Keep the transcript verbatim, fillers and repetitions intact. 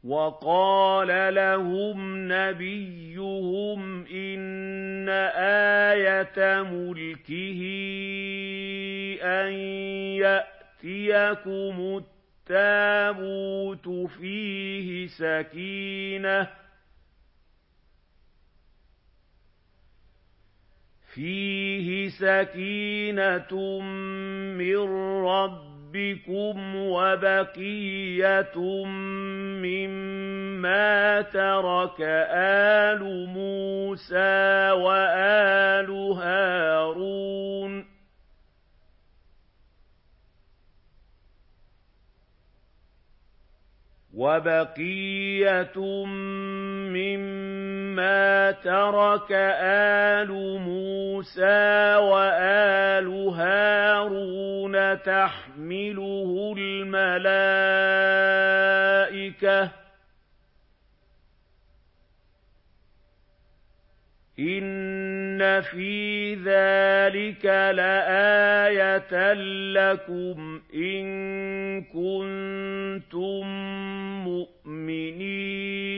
وَقَالَ لَهُمْ نَبِيُّهُمْ إِنَّ آيَةَ مُلْكِهِ أَن يَأْتِيَكُمُ التَّابُوتُ فِيهِ سَكِينَةٌ فِيهِ سَكِينَةٌ مِّن رَّبِّكُمْ وَبَقِيَّةٌ مِّمَّا تَرَكَ آلُ مُوسَىٰ وَآلُ هَارُونَ وَبَقِيَّةٌ مِّمَّا تَرَكَ آلُ مُوسَىٰ وَآلُ هَارُونَ تَحْمِلُهُ الْمَلَائِكَةُ ۚ إِنَّ فِي ذَٰلِكَ لَآيَةً لَّكُمْ إِن كُنتُم مُّؤْمِنِينَ